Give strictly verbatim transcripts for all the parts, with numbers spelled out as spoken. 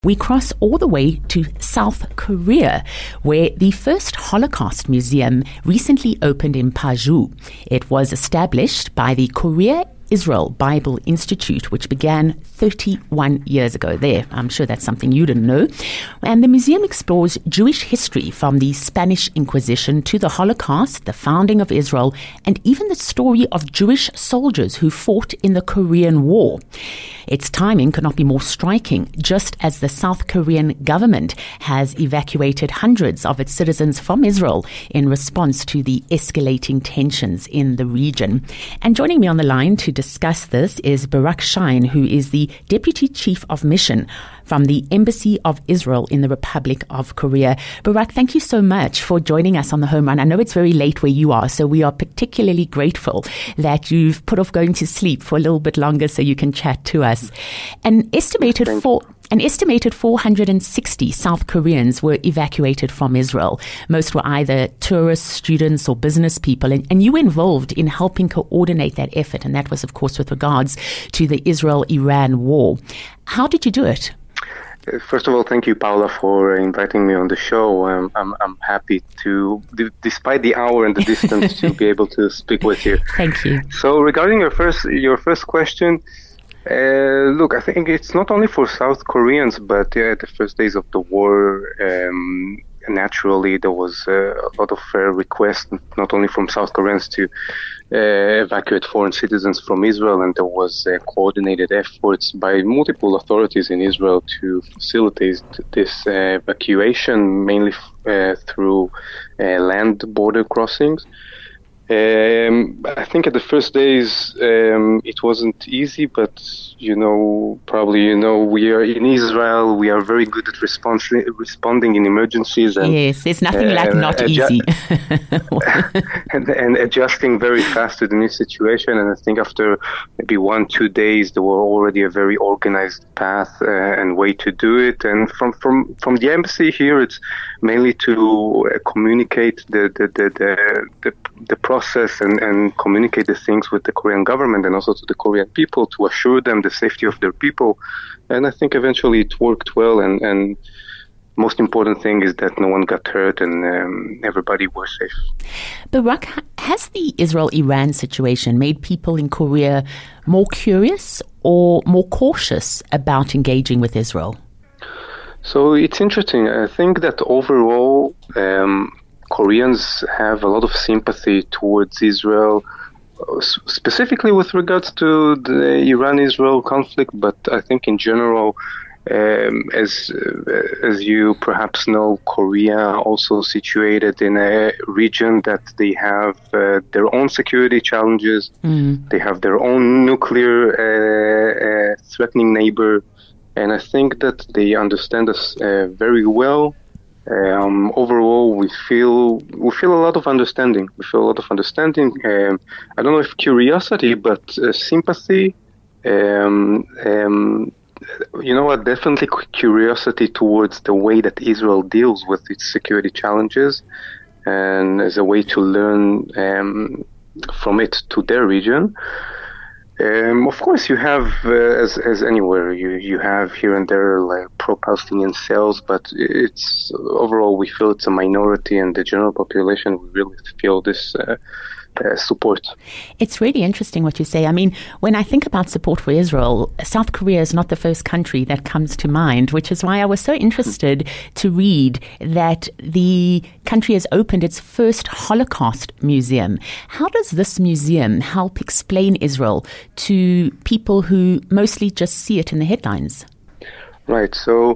We cross all the way to South Korea, where the first Holocaust Museum recently opened in Paju. It was established by the Korea Israel Bible Institute, which began thirty-one years ago. There, I'm sure that's something you didn't know. And the museum explores Jewish history from the Spanish Inquisition to the Holocaust, the founding of Israel, and even the story of Jewish soldiers who fought in the Korean War. Its timing could not be more striking, just as the South Korean government has evacuated hundreds of its citizens from Israel in response to the escalating tensions in the region. And joining me on the line to discuss this is Barak Shine, who is the Deputy Chief of Mission from the Embassy of Israel in the Republic of Korea. Barak, thank you so much for joining us on the Home Run. I know it's very late where you are, so we are particularly grateful that you've put off going to sleep for a little bit longer so you can chat to us. An estimated four... An estimated four hundred sixty South Koreans were evacuated from Israel. Most were either tourists, students, or business people. And, and you were involved in helping coordinate that effort. And that was, of course, with regards to the Israel-Iran war. How did you do it? First of all, thank you, Paula, for inviting me on the show. Um, I'm, I'm happy to, d- despite the hour and the distance, to be able to speak with you. Thank you. So regarding your first, your first question, Uh, look, I think it's not only for South Koreans, but uh, the first days of the war, um, naturally there was uh, a lot of uh, requests, not only from South Koreans to uh, evacuate foreign citizens from Israel, and there was uh, coordinated efforts by multiple authorities in Israel to facilitate this uh, evacuation, mainly uh, through uh, land border crossings. Um, I think at the first days um, it wasn't easy, but you know, probably you know, we are in Israel. We are very good at respons- responding in emergencies. And, yes, there's nothing uh, like not adju- easy. and, and adjusting very fast to the new situation. And I think after maybe one, two days, there were already a very organized path uh, and way to do it. And from from from the embassy here, it's mainly to uh, communicate the the the the, the, the process. Process and, and communicate the things with the Korean government and also to the Korean people to assure them the safety of their people. And I think eventually it worked well. And, and most important thing is that no one got hurt and um, everybody was safe. Barak, has the Israel-Iran situation made people in Korea more curious or more cautious about engaging with Israel? So it's interesting. I think that overall, um, Koreans have a lot of sympathy towards Israel, specifically with regards to the Iran-Israel conflict, but I think in general, um, as uh, as you perhaps know, Korea also situated in a region that they have uh, their own security challenges, mm. they have their own nuclear uh, uh, threatening neighbor, and I think that they understand us uh, very well. Um, overall, we feel we feel a lot of understanding. We feel a lot of understanding. Um, I don't know if curiosity, but uh, sympathy. Um, um, you know what? Definitely curiosity towards the way that Israel deals with its security challenges, and as a way to learn um, from it to their region. Um, of course, you have, uh, as as anywhere, you, you have here and there like pro-Palestinian cells, but it's overall we feel it's a minority, and the general population we really feel this uh, uh, support. It's really interesting what you say. I mean, when I think about support for Israel, South Korea is not the first country that comes to mind, which is why I was so interested to read that the country has opened its first Holocaust museum. How does this museum help explain Israel to people who mostly just see it in the headlines? Right. So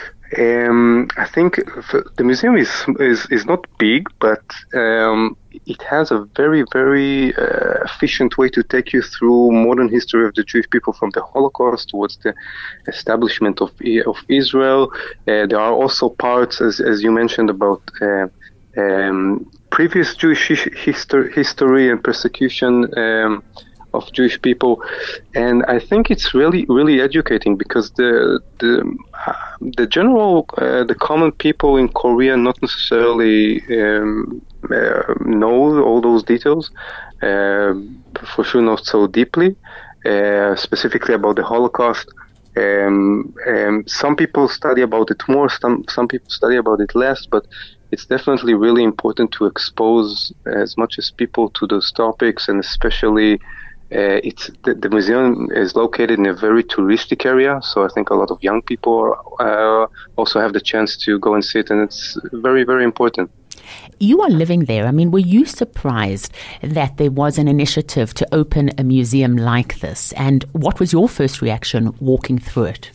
um, I think the museum is is, is not big, but um, it has a very, very uh, efficient way to take you through modern history of the Jewish people from the Holocaust towards the establishment of of Israel. Uh, there are also parts, as as you mentioned, about uh, um, previous Jewish history, history and persecution um, of Jewish people, and I think it's really, really educating because the the the general, uh, the common people in Korea not necessarily um, uh, know all those details, uh, for sure not so deeply, uh, specifically about the Holocaust. Um, um, some people study about it more, some some people study about it less, but it's definitely really important to expose as much as people to those topics, and especially uh, it's the, the museum is located in a very touristic area, so I think a lot of young people uh, also have the chance to go and see it, and it's very, very important. You are living there. I mean, were you surprised that there was an initiative to open a museum like this? And what was your first reaction walking through it?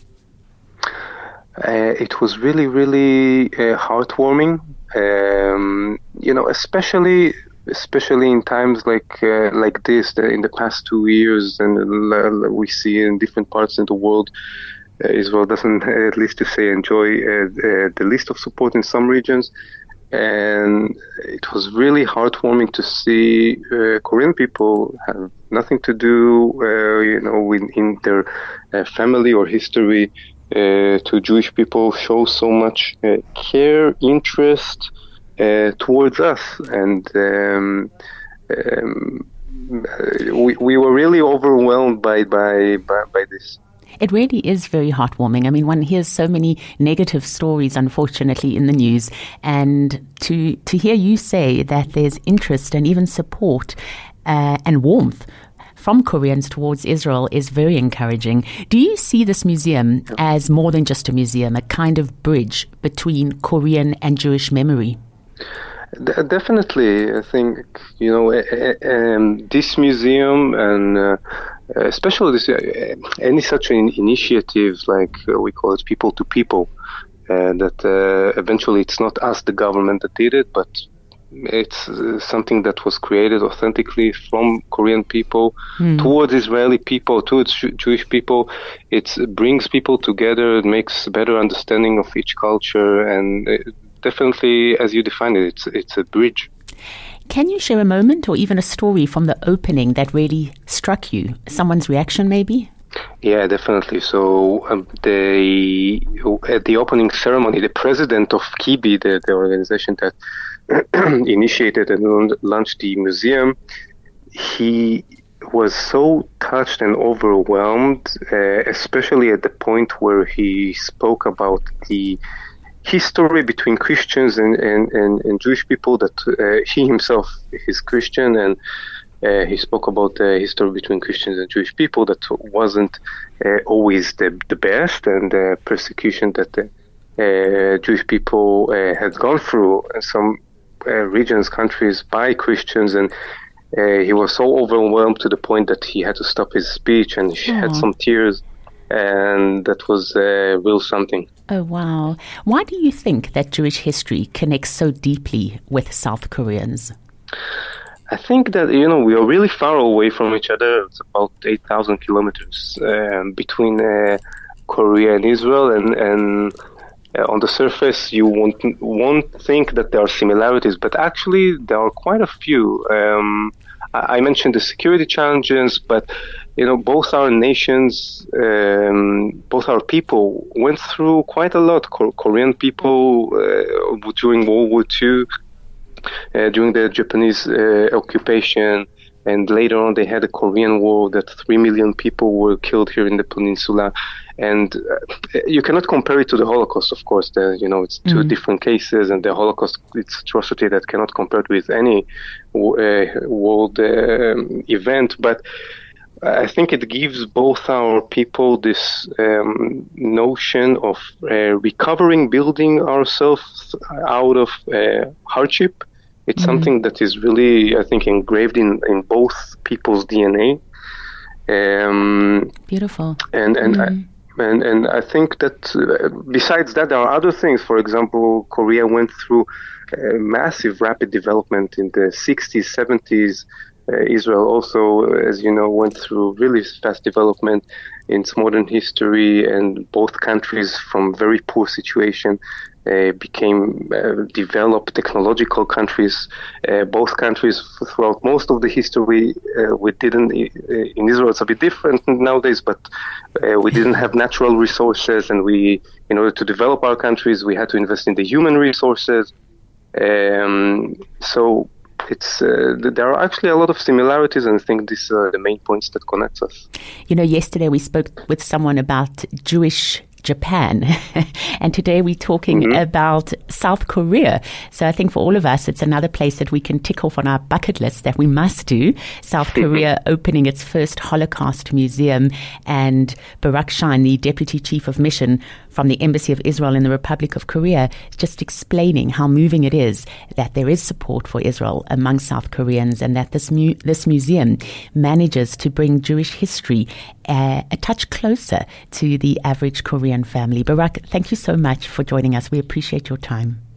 Uh, it was really, really uh, heartwarming. Um, you know, especially especially in times like uh, like this, the, in the past two years, and uh, we see in different parts in the world, uh, Israel doesn't, at least to say, enjoy uh, uh, the least of support in some regions. And it was really heartwarming to see uh, Korean people have nothing to do, uh, you know, in, in their uh, family or history uh, to Jewish people, show so much uh, care, interest uh, towards us. And um, um, we, we were really overwhelmed by, by, by, by this. It really is very heartwarming. I mean, one hears so many negative stories, unfortunately, in the news. And to to hear you say that there's interest and even support uh, and warmth from Koreans towards Israel is very encouraging. Do you see this museum as more than just a museum, a kind of bridge between Korean and Jewish memory? D- definitely. I think, you know, uh, um, this museum and uh, especially this, uh, any such an initiatives, like uh, we call it people to people, uh, that uh, eventually it's not us, the government, that did it, but it's uh, something that was created authentically from Korean people mm. towards Israeli people, towards Jew- Jewish people. It brings people together, it makes better understanding of each culture, and it, definitely, as you defined it, it's, it's a bridge. Can you share a moment or even a story from the opening that really struck you? Someone's reaction, maybe? Yeah, definitely. So um, the at the opening ceremony, the president of Kibi, the, the organization that initiated and launched the museum, he was so touched and overwhelmed, uh, especially at the point where he spoke about the history between Christians and, and, and, and Jewish people, that uh, he himself is Christian, and uh, he spoke about the history between Christians and Jewish people that wasn't uh, always the, the best, and the persecution that the uh, Jewish people uh, had gone through in some uh, regions, countries, by Christians. And uh, he was so overwhelmed to the point that he had to stop his speech, and he Aww. had some tears, and that was uh, real something. Oh, wow. Why do you think that Jewish history connects so deeply with South Koreans? I think that, you know, we are really far away from each other. It's about eight thousand kilometers um, between uh, Korea and Israel. And, and uh, on the surface, you won't, won't think that there are similarities, but actually there are quite a few. Um, I, I mentioned the security challenges, but you know, both our nations, um, both our people went through quite a lot. Co- Korean people uh, during World War Two, uh, during the Japanese uh, occupation, and later on they had a Korean War that three million people were killed here in the peninsula. And uh, you cannot compare it to the Holocaust, of course. The, you know, it's two mm-hmm. different cases, and the Holocaust, it's atrocity that cannot compare with any uh, world uh, event. But I think it gives both our people this um, notion of uh, recovering, building ourselves out of uh, hardship. It's mm-hmm. something that is really, I think, engraved in, in both people's D N A. Um, Beautiful. And and mm-hmm. I, and and I think that uh, besides that, there are other things. For example, Korea went through uh, massive, rapid development in the sixties, seventies. Uh, Israel also, as you know, went through really fast development in its modern history, and both countries from very poor situation uh, became uh, developed technological countries. Uh, both countries, throughout most of the history, uh, we didn't, in Israel it's a bit different nowadays, but uh, we didn't have natural resources, and we, in order to develop our countries, we had to invest in the human resources. Um, so it's uh, there are actually a lot of similarities, and I think these are the main points that connect us. You know, yesterday we spoke with someone about Jewish Japan, and today we're talking mm-hmm. about South Korea. So I think for all of us, it's another place that we can tick off on our bucket list that we must do. South Korea opening its first Holocaust museum, and Barak Shine, the Deputy Chief of Mission from the Embassy of Israel in the Republic of Korea, just explaining how moving it is that there is support for Israel among South Koreans, and that this mu- this museum manages to bring Jewish history uh, a touch closer to the average Korean family. Barak, thank you so much for joining us. We appreciate your time.